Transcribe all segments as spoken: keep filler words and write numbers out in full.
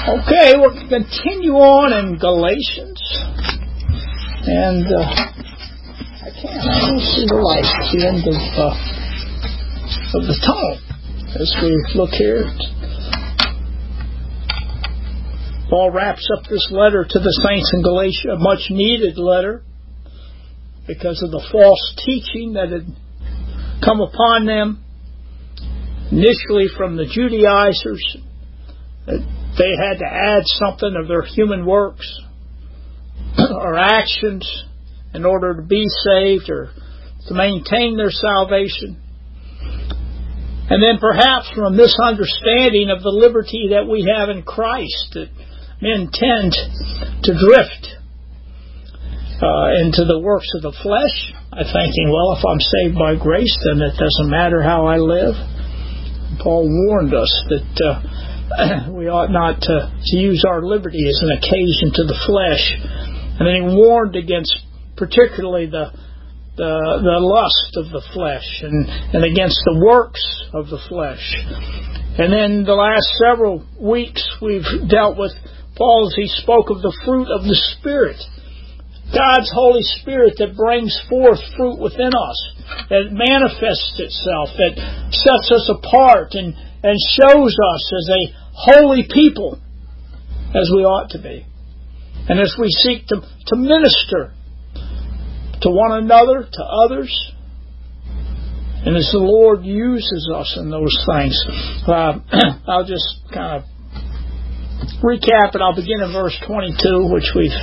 Okay, we'll continue on in Galatians. And uh, I can't, I don't see the light at the end of, uh, of the tunnel as we look here. Paul wraps up this letter to the saints in Galatia, a much needed letter because of the false teaching that had come upon them, initially from the Judaizers. They had to add something of their human works or actions in order to be saved or to maintain their salvation. And then perhaps from a misunderstanding of the liberty that we have in Christ, that men tend to drift uh, into the works of the flesh. I'm thinking, well, if I'm saved by grace, then it doesn't matter how I live. Paul warned us that uh, we ought not to, to use our liberty as an occasion to the flesh. And then he warned against particularly the the, the lust of the flesh and, and against the works of the flesh. And then the last several weeks we've dealt with Paul as he spoke of the fruit of the Spirit. God's Holy Spirit that brings forth fruit within us, that manifests itself, that sets us apart and, and shows us as a holy people, as we ought to be. And as we seek to, to minister to one another, to others, and as the Lord uses us in those things. Uh, I'll just kind of recap it. I'll begin in verse twenty-two, which we've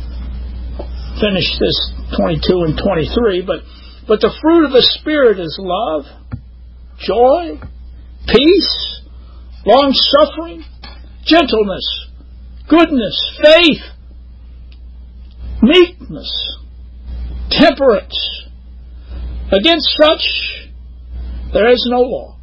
finished this twenty-two and twenty-three. But, but the fruit of the Spirit is love, joy, peace, long-suffering, gentleness, goodness, faith, meekness, temperance. Against such there is no law.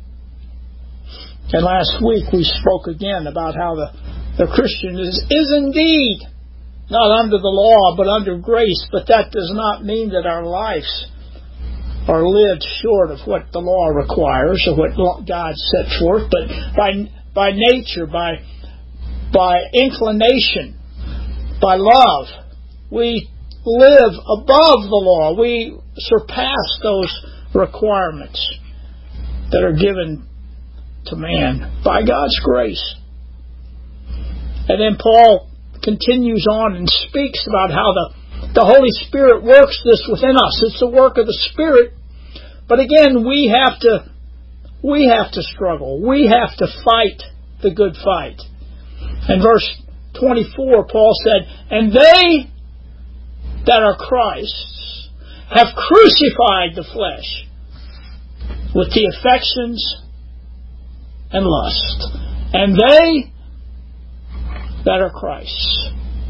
And last week we spoke again about how the, the Christian is, is indeed not under the law but under grace, but that does not mean that our lives are lived short of what the law requires or what God set forth, but by by nature, by by inclination, by love, we live above the law. We surpass those requirements that are given to man by God's grace. And then Paul continues on and speaks about how the, the Holy Spirit works this within us. It's the work of the Spirit. But again, we have to we have to struggle. We have to fight the good fight. In verse twenty-four, Paul said, "And they that are Christ's have crucified the flesh with the affections and lust." And they that are Christ's.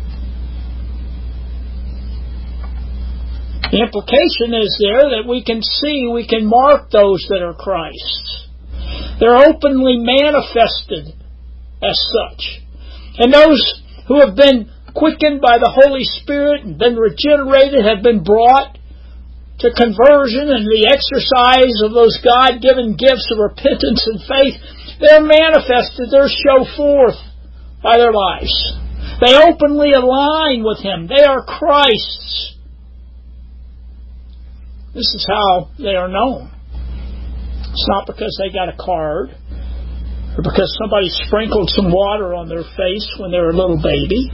The implication is there that we can see, we can mark those that are Christ's. They're openly manifested as such. And those who have been quickened by the Holy Spirit and been regenerated have been brought to conversion and the exercise of those God-given gifts of repentance and faith. They're manifested, they're show forth by their lives. They openly align with Him. They are Christ's. This is how they are known. It's not because they got a card or because somebody sprinkled some water on their face when they were a little baby.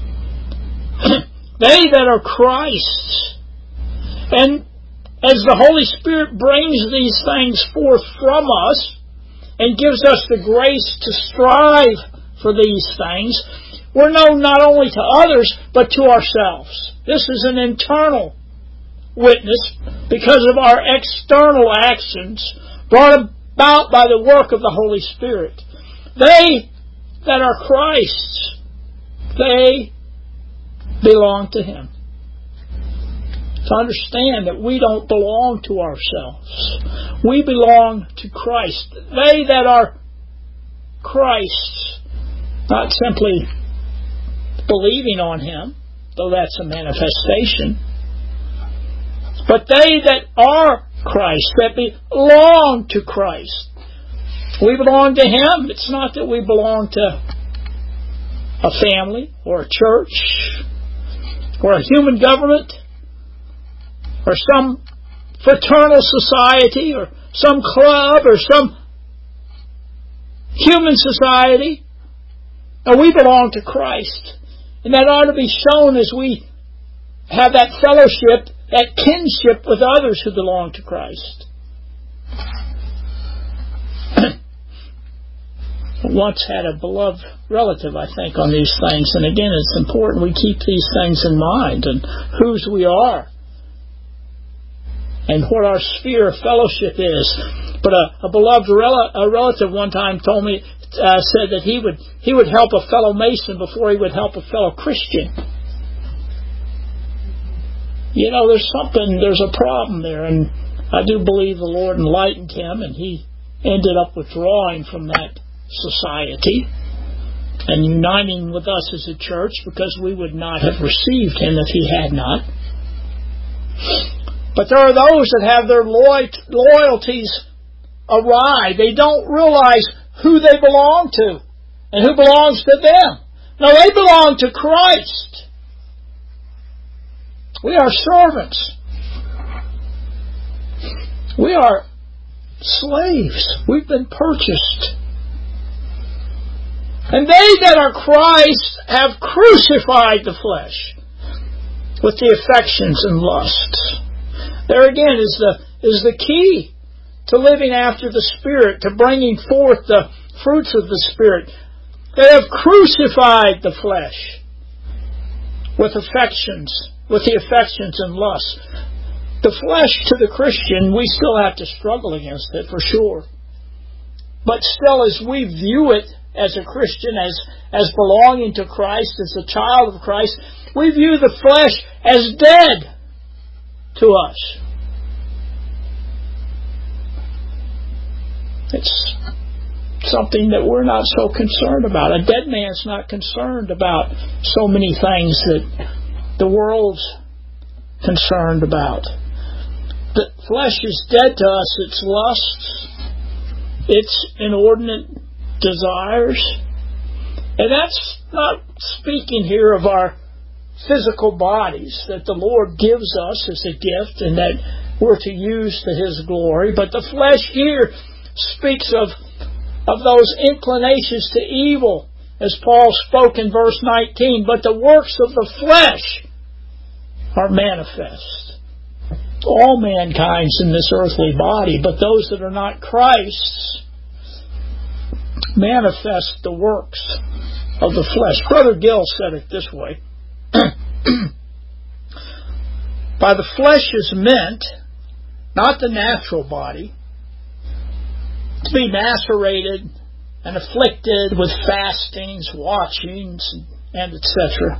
They that are Christ's. And as the Holy Spirit brings these things forth from us and gives us the grace to strive for these things, we're known not only to others, but to ourselves. This is an internal witness because of our external actions brought about by the work of the Holy Spirit. They that are Christ's, they belong to Him. To understand that we don't belong to ourselves. We belong to Christ. They that are Christ's, not simply believing on Him, though that's a manifestation, but they that are Christ, that belong to Christ. We belong to Him. It's not that we belong to a family or a church or a human government or some fraternal society or some club or some human society. No, we belong to Christ. And that ought to be shown as we have that fellowship, that kinship with others who belong to Christ. Once had a beloved relative, I think, on these things. And again, it's important we keep these things in mind and whose we are and what our sphere of fellowship is. But a, a beloved rel- a relative one time told me, uh, said that he would he would help a fellow Mason before he would help a fellow Christian. You know, there's something, there's a problem there, and I do believe the Lord enlightened him, and he ended up withdrawing from that society and uniting with us as a church, because we would not have received him if he had not. But there are those that have their loy- loyalties awry. They don't realize who they belong to and who belongs to them. No, they belong to Christ. We are servants. We are slaves. We've been purchased. And they that are Christ have crucified the flesh with the affections and lusts. There again is the is the key to living after the Spirit, to bringing forth the fruits of the Spirit. They have crucified the flesh with affections, with the affections and lusts. The flesh to the Christian, we still have to struggle against it for sure. But still, as we view it as a Christian, as, as belonging to Christ, as a child of Christ, we view the flesh as dead to us. It's something that we're not so concerned about. A dead man's not concerned about so many things that the world's concerned about. The flesh is dead to us. Its lusts, its inordinate desires. And that's not speaking here of our physical bodies that the Lord gives us as a gift and that we're to use to His glory. But the flesh here speaks of, of those inclinations to evil, as Paul spoke in verse nineteen. But the works of the flesh are manifest. All mankind's in this earthly body, but those that are not Christ's manifest the works of the flesh. Brother Gill said it this way. By the flesh is meant not the natural body, to be macerated and afflicted with fastings, watchings, and et cetera,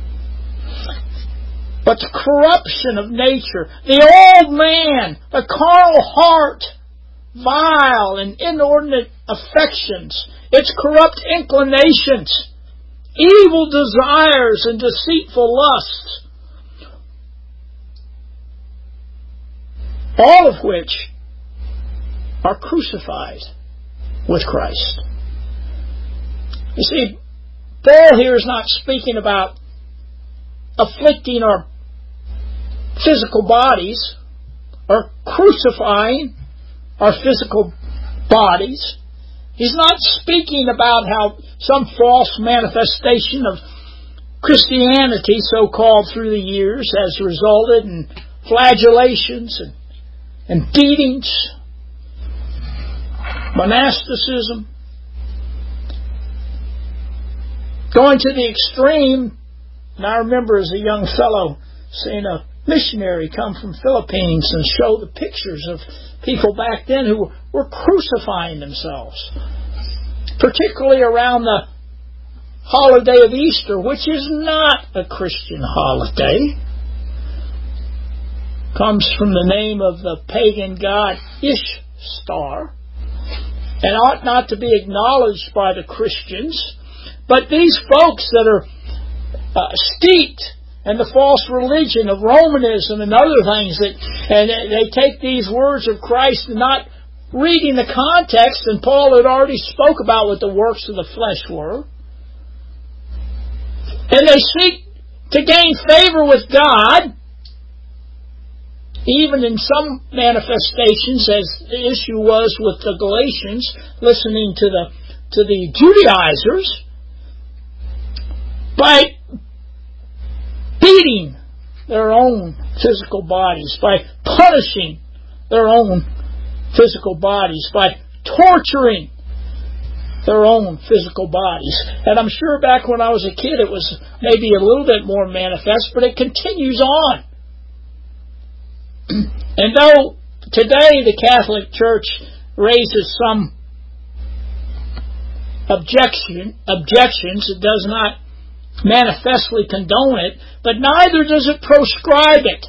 but the corruption of nature, the old man, the carnal heart, vile and inordinate affections, its corrupt inclinations, evil desires and deceitful lusts, all of which are crucified with Christ. You see, Paul here is not speaking about afflicting our physical bodies or crucifying our physical bodies. He's not speaking about how some false manifestation of Christianity, so-called through the years, has resulted in flagellations and, and beatings, monasticism, going to the extreme. And I remember as a young fellow seeing a missionary come from Philippines and show the pictures of people back then who were crucifying themselves, particularly around the holiday of Easter, which is not a Christian holiday. Comes from the name of the pagan god Ishtar, and ought not to be acknowledged by the Christians. But these folks that are uh, steeped in the false religion of Romanism and other things, that and they take these words of Christ and not reading the context, and Paul had already spoke about what the works of the flesh were. And they seek to gain favor with God, even in some manifestations, as the issue was with the Galatians, listening to the to the Judaizers, by beating their own physical bodies, by punishing their own physical bodies, by torturing their own physical bodies. And I'm sure back when I was a kid it was maybe a little bit more manifest, but it continues on. And though today the Catholic Church raises some objection, objections, it does not manifestly condone it, but neither does it proscribe it.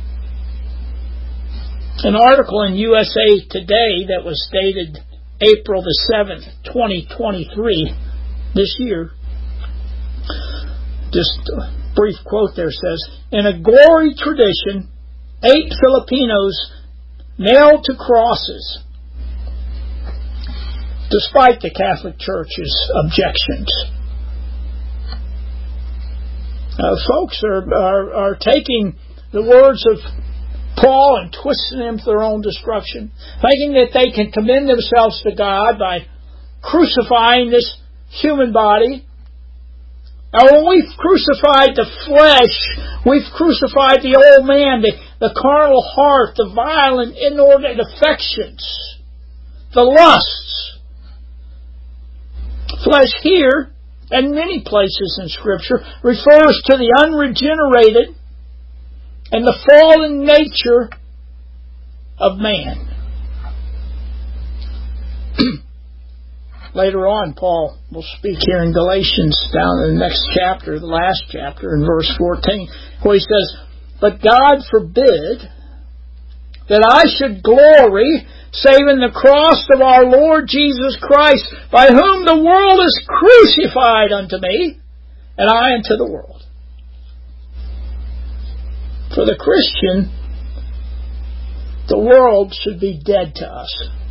An article in U S A Today that was dated April the seventh, twenty twenty-three, this year, just a brief quote there says, in a gory tradition, eight Filipinos nailed to crosses, despite the Catholic Church's objections. Uh, folks are, are, are taking the words of Paul and twisting them to their own destruction, thinking that they can commend themselves to God by crucifying this human body. Now, when we've crucified the flesh, we've crucified the old man, the, the carnal heart, the violent, inordinate affections, the lusts. Flesh here, and many places in Scripture, refers to the unregenerated and the fallen nature of man. Later on, Paul will speak here in Galatians, down in the next chapter, the last chapter, in verse fourteen, where he says, but God forbid that I should glory save in the cross of our Lord Jesus Christ, by whom the world is crucified unto me, and I unto the world. For the Christian, the world should be dead to us.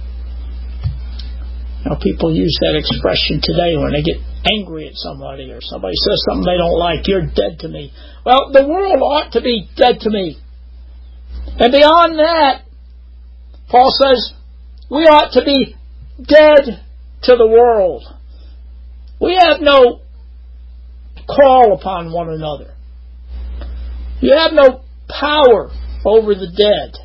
Now, people use that expression today when they get angry at somebody or somebody says something they don't like. You're dead to me. Well, the world ought to be dead to me. And beyond that, Paul says, we ought to be dead to the world. We have no call upon one another. You have no power over the dead.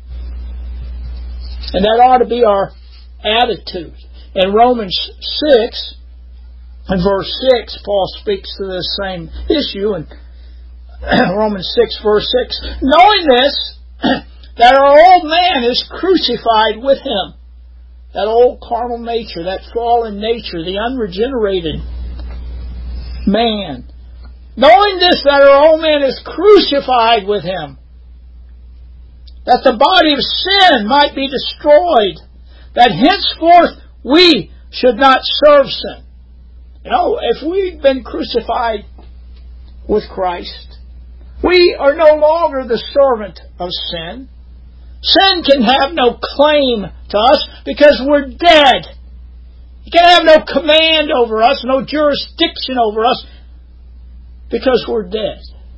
And that ought to be our attitude. In Romans six, in verse six, Paul speaks to this same issue in Romans six, verse six. Knowing this, that our old man is crucified with him. That old carnal nature, that fallen nature, the unregenerated man. Knowing this, that our old man is crucified with him, that the body of sin might be destroyed, that henceforth we should not serve sin. You know, if we've been crucified with Christ, we are no longer the servant of sin. Sin can have no claim to us because we're dead. It can have no command over us, no jurisdiction over us, because we're dead.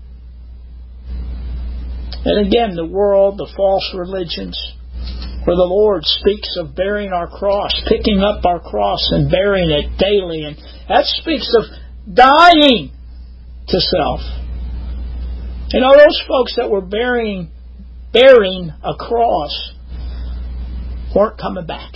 And again, the world, the false religions, where the Lord speaks of bearing our cross, picking up our cross and bearing it daily, and that speaks of dying to self. You know, those folks that were bearing, bearing a cross weren't coming back.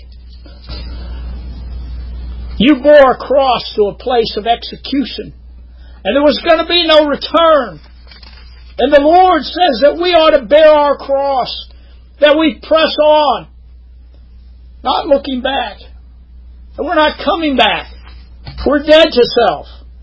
You bore a cross to a place of execution, and there was going to be no return. And the Lord says that we ought to bear our cross, that we press on, not looking back. And we're not coming back. We're dead to self.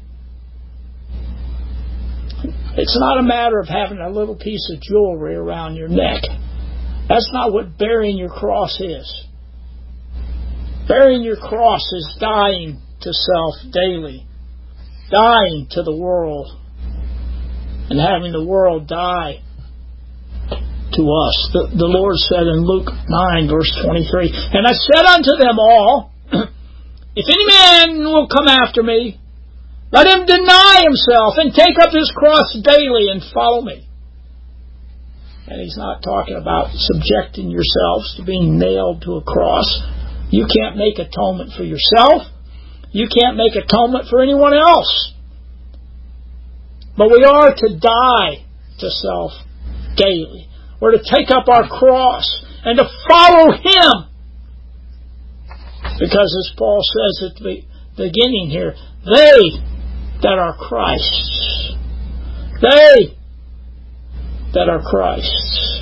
It's not a matter of having a little piece of jewelry around your neck. That's not what bearing your cross is. Bearing your cross is dying to self daily, dying to the world, and having the world die to us. The, the Lord said in Luke nine, verse twenty-three, and I said unto them all, if any man will come after me, Let him deny himself and take up his cross daily and follow me. And he's not talking about subjecting yourselves to being nailed to a cross. You can't make atonement for yourself. You can't make atonement for anyone else. But we are to die to self daily. We're to take up our cross and to follow Him. Because as Paul says at the beginning here, they that are Christ's. They that are Christ's.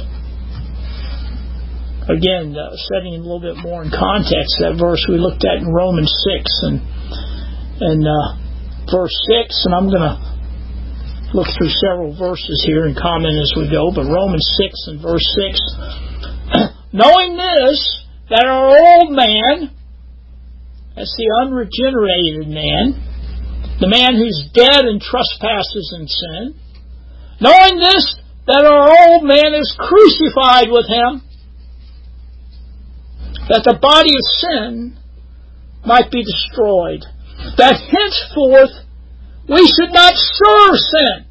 Again, uh, setting a little bit more in context, that verse we looked at in Romans six and, and uh, verse six, and I'm going to look through several verses here and comment as we go, but Romans six and verse six, knowing this, that our old man, that's the unregenerated man, the man who's dead in trespasses and sin, knowing this, that our old man is crucified with Him, that the body of sin might be destroyed, that henceforth we should not serve sin.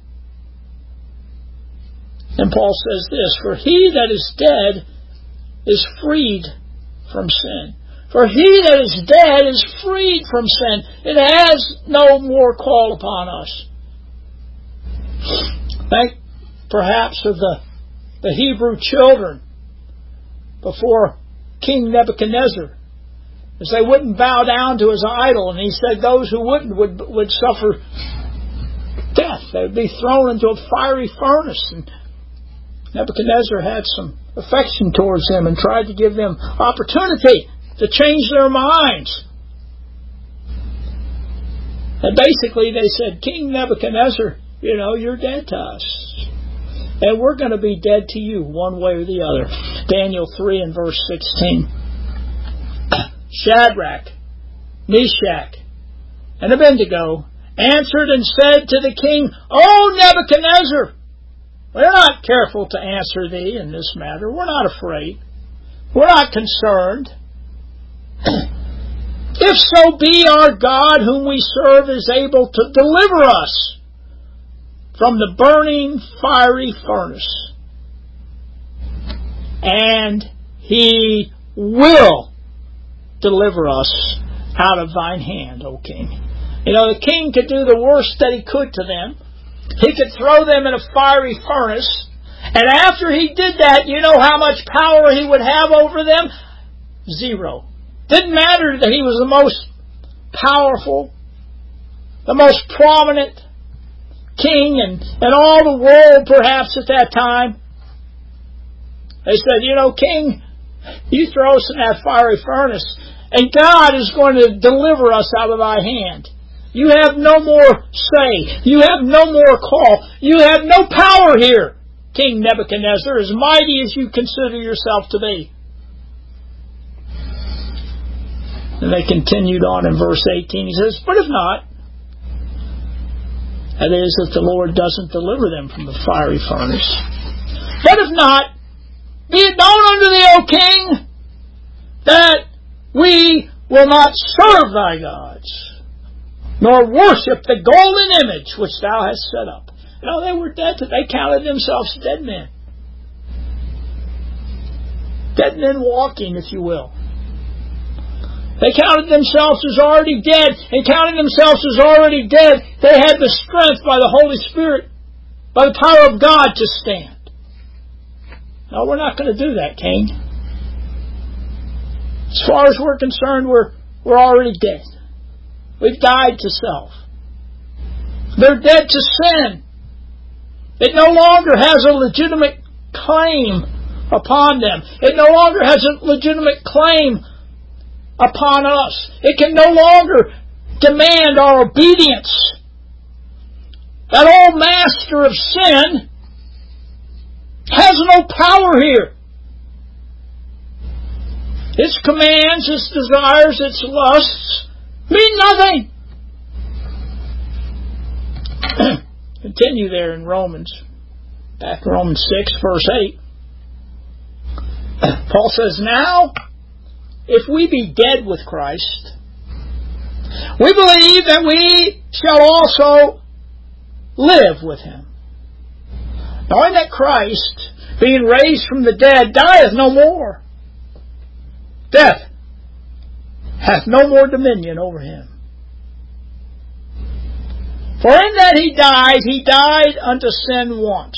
And Paul says this, for he that is dead is freed from sin. For he that is dead is freed from sin. It has no more call upon us. Think perhaps of the, the Hebrew children before King Nebuchadnezzar, as they wouldn't bow down to his idol, and he said those who wouldn't would, would suffer death. They would be thrown into a fiery furnace. And Nebuchadnezzar had some affection towards them and tried to give them opportunity to change their minds. And basically they said, King Nebuchadnezzar, you know, you're dead to us. And we're going to be dead to you one way or the other. Daniel three and verse sixteen. Shadrach, Meshach, and Abednego answered and said to the king, O Nebuchadnezzar, we're not careful to answer thee in this matter. We're not afraid. We're not concerned. If so be our God whom we serve is able to deliver us from the burning fiery furnace. And He will deliver us out of thine hand, O king. You know, the king could do the worst that he could to them. He could throw them in a fiery furnace. And after he did that, you know how much power he would have over them? Zero. Didn't matter that he was the most powerful, the most prominent king in, in all the world perhaps at that time. They said, you know, king, you throw us in that fiery furnace and God is going to deliver us out of thy hand. You have no more say. You have no more call. You have no power here, King Nebuchadnezzar, as mighty as you consider yourself to be. And they continued on in verse eighteen. He says, but if not, that is, if the Lord doesn't deliver them from the fiery furnace. But if not, be it known unto thee, O king, that we will not serve thy gods, nor worship the golden image which thou hast set up. You know, they were dead. They counted themselves dead men. Dead men walking, if you will. They counted themselves as already dead, and counting themselves as already dead, they had the strength by the Holy Spirit, by the power of God to stand. No, we're not going to do that, King. As far as we're concerned, we're, we're already dead. We've died to self. They're dead to sin. It no longer has a legitimate claim upon them. It no longer has a legitimate claim upon us. It can no longer demand our obedience. That old master of sin has no power here. Its commands, its desires, its lusts mean nothing. Continue there in Romans. Back in Romans six, verse eight. Paul says, now, if we be dead with Christ, We believe that we shall also live with him, knowing that Christ, being raised from the dead, dieth no more. Death hath no more dominion over him. For in that he died, he died unto sin once.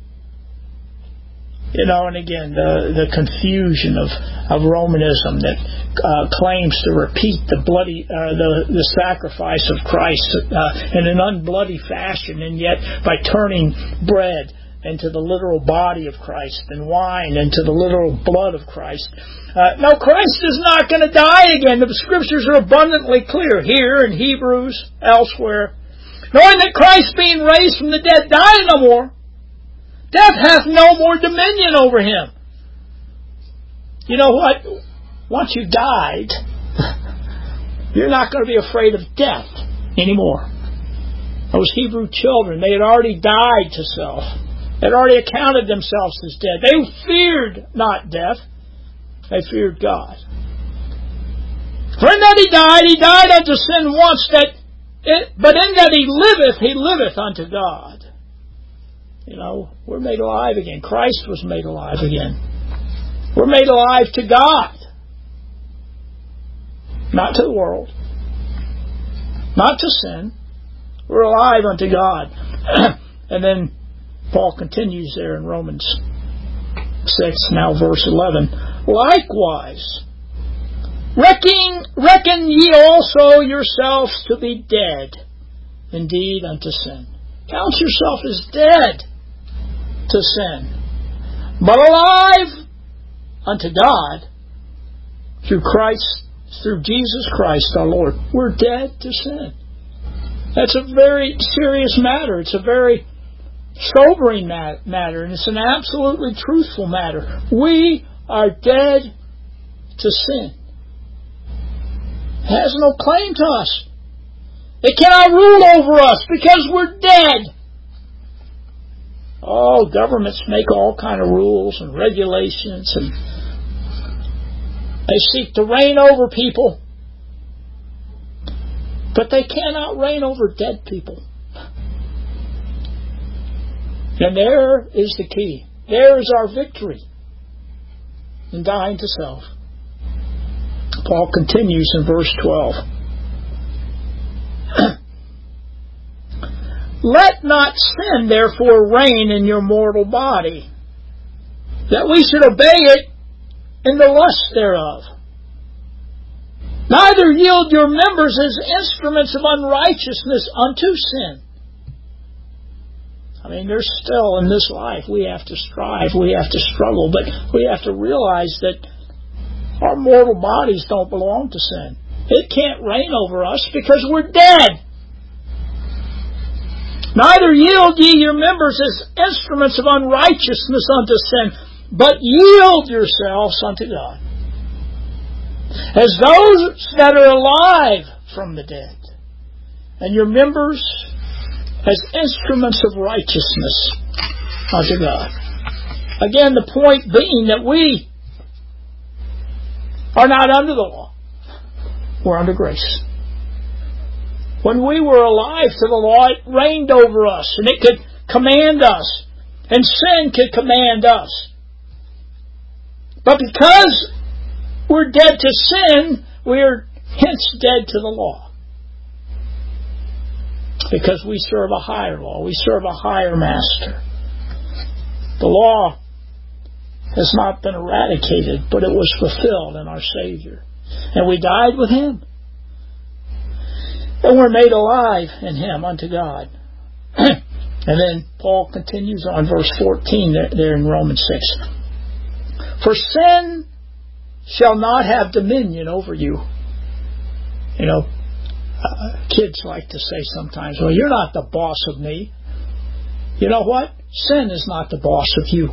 You know, and again, the, the confusion of, of Romanism that uh, claims to repeat the bloody, uh, the, the sacrifice of Christ uh, in an unbloody fashion, and yet by turning bread into the literal body of Christ and wine into the literal blood of Christ. Uh, no, Christ is not going to die again. The Scriptures are abundantly clear here in Hebrews, elsewhere. Knowing that Christ, being raised from the dead, died no more. Death hath no more dominion over him. You know what? Once you died, you're not going to be afraid of death anymore. Those Hebrew children, they had already died to self. They had already accounted themselves as dead. They feared not death. They feared God. For in that he died, he died unto sin once, that it, but in that he liveth, he liveth unto God. You know, we're made alive again. Christ was made alive again. We're made alive to God. Not to the world. Not to sin. We're alive unto God. And then Paul continues there in Romans six, now verse eleven. Likewise, reckon, reckon ye also yourselves to be dead, indeed, unto sin. Count yourself as dead to sin, but alive unto God through Christ, through Jesus Christ our Lord. We're dead to sin. That's a very serious matter. It's a very sobering matter, and it's an absolutely truthful matter. We are dead to sin. It has no claim to us. It cannot rule over us because we're dead. Oh, governments make all kind of rules and regulations, and they seek to reign over people, but they cannot reign over dead people. And there is the key. There is our victory in dying to self. Paul continues in verse twelve. Let not sin therefore reign in your mortal body, that we should obey it in the lust thereof. Neither yield your members as instruments of unrighteousness unto sin. I mean, there's still in this life we have to strive, we have to struggle, but we have to realize that our mortal bodies don't belong to sin. It can't reign over us because we're dead. Neither yield ye your members as instruments of unrighteousness unto sin, but yield yourselves unto God, as those that are alive from the dead, and your members as instruments of righteousness unto God. Again, the point being that we are not under the law. We're under grace. When we were alive to the law, it reigned over us, and it could command us, and sin could command us. But because we're dead to sin, we are hence dead to the law. Because we serve a higher law. We serve a higher master. The law has not been eradicated, but it was fulfilled in our Savior. And we died with Him. And we're made alive in Him unto God. And then Paul continues on verse fourteen there, there in Romans six. For sin shall not have dominion over you. You know, uh, kids like to say sometimes, well, you're not the boss of me. You know what? Sin is not the boss of you.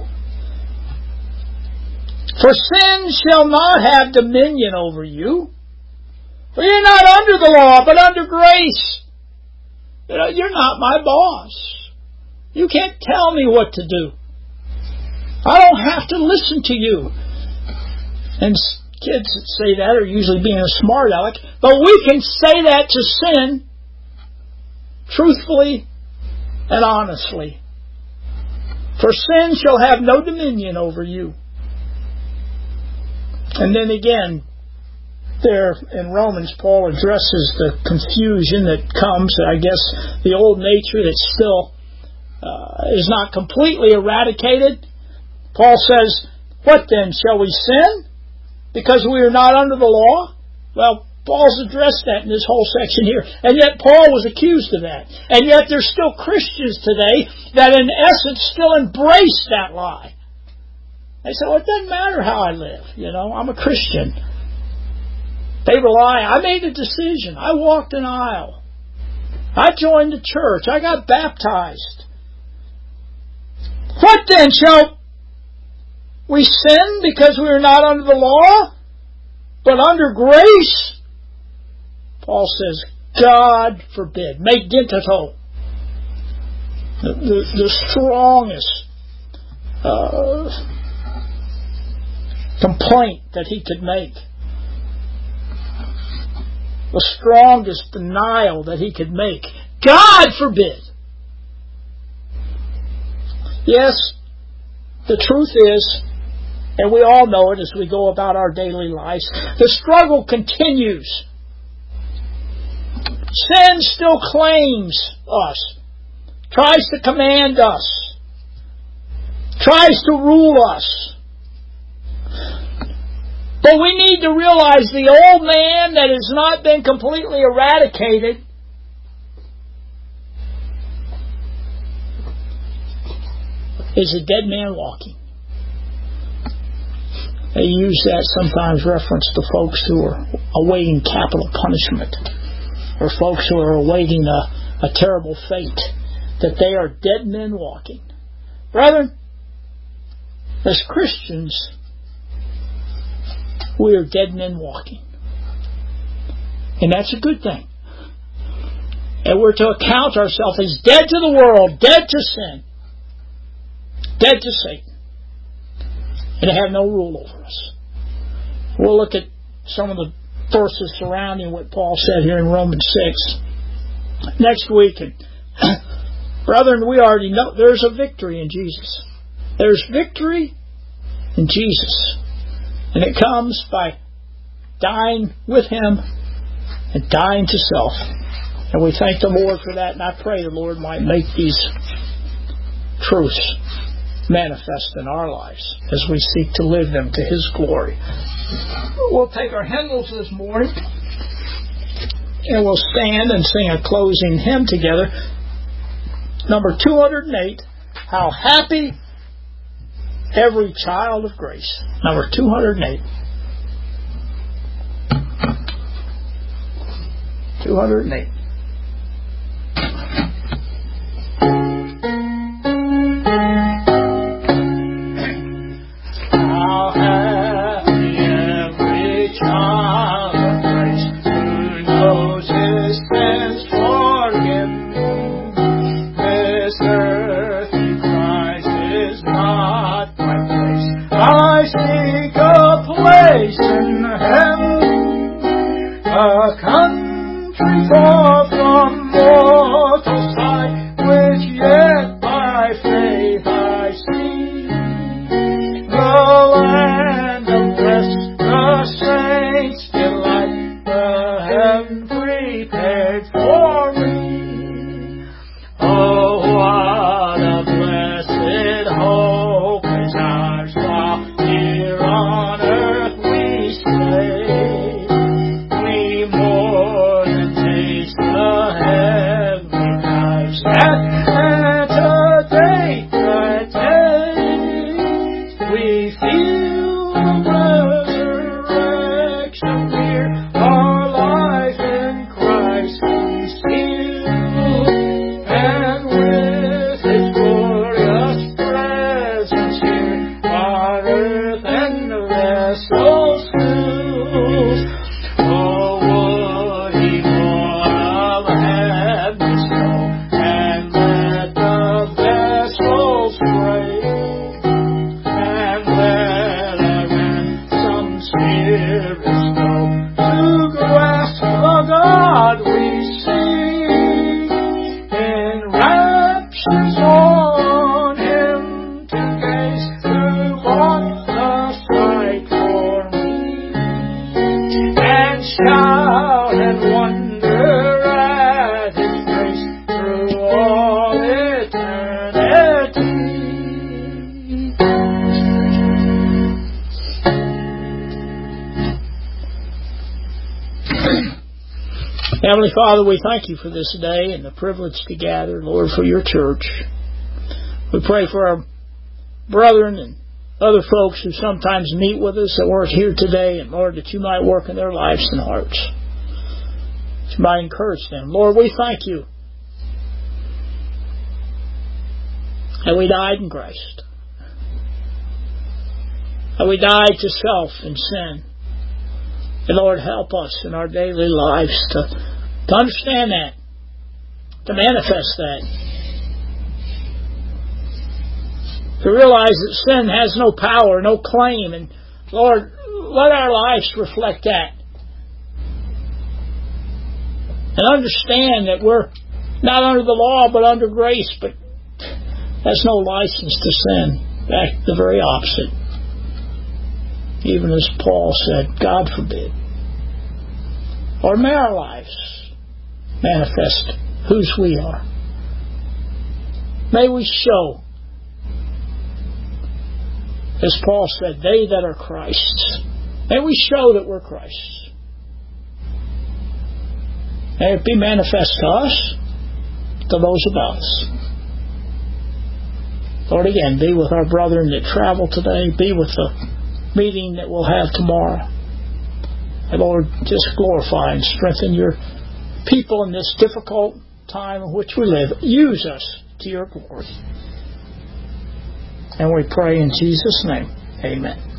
For sin shall not have dominion over you. For you're not under the law, but under grace. You know, you're not my boss. You can't tell me what to do. I don't have to listen to you and Kids that say that are usually being a smart aleck. But we can say that to sin truthfully and honestly. For sin shall have no dominion over you. And then again, there in Romans, Paul addresses the confusion that comes, I guess, the old nature that still uh, is not completely eradicated. Paul says, what then? Shall we sin because we are not under the law? Well, Paul's addressed that in this whole section here. And yet Paul was accused of that. And yet there's still Christians today that in essence still embrace that lie. They say, well, it doesn't matter how I live. You know, I'm a Christian. They rely, I made a decision. I walked an aisle. I joined the church. I got baptized. What then? Shall we sin because we are not under the law, but under grace? Paul says, God forbid. Me gentato. The, the, the strongest uh, complaint that he could make. The strongest denial that he could make. God forbid. Yes, the truth is, and we all know it as we go about our daily lives, the struggle continues. Sin still claims us, tries to command us, tries to rule us. But we need to realize the old man that has not been completely eradicated is a dead man walking. They use that sometimes reference to folks who are awaiting capital punishment or folks who are awaiting a, a terrible fate, that they are dead men walking. Brethren, as Christians, we are dead men walking. And that's a good thing. And we're to account ourselves as dead to the world, dead to sin, dead to Satan, and have no rule over us. We'll look at some of the verses surrounding what Paul said here in Romans six next week. And brethren, we already know there's a victory in Jesus. There's victory in Jesus. And it comes by dying with Him and dying to self. And we thank the Lord for that. And I pray the Lord might make these truths manifest in our lives as we seek to live them to His glory. We'll take our hymnals this morning and we'll stand and sing a closing hymn together. Number two hundred eight, How Happy Every Child of Grace. Number two hundred eight. two hundred eight. How happy every child of grace who knows his sins forgiven. This earthly Christ is not my place. I seek a place in heaven, a country far from mortal sight, which yet by faith I see. The land of rest, the saints' delight, the heaven prepared for me. Oh, what a blessed hope is ours while here on earth we stay. We more than taste the heavenly lives that anticipate the taste. We feel the resurrection near, our life in Christ concealed, and with His glorious presence here, our earth and vessels filled. Oh, would He more of heaven bestow, and Heavenly Father, we thank you for this day and the privilege to gather, Lord, for your church. We pray for our brethren and other folks who sometimes meet with us that weren't here today, and Lord, that you might work in their lives and hearts. That you might encourage them. Lord, we thank you that we died in Christ. That we died to self and sin. And Lord, help us in our daily lives to, to understand that, to manifest that, to realize that sin has no power, no claim, and Lord, let our lives reflect that. And understand that we're not under the law but under grace, but that's no license to sin. In fact, the very opposite. Even as Paul said, God forbid. Or may our lives manifest whose we are. May we show, as Paul said, they that are Christ's. May we show that we're Christ's. May it be manifest to us, to those about us. Lord, again, be with our brethren that travel today. Be with the meeting that we'll have tomorrow. And Lord, just glorify and strengthen your people in this difficult time in which we live. Use us to your glory. And we pray in Jesus' name. Amen.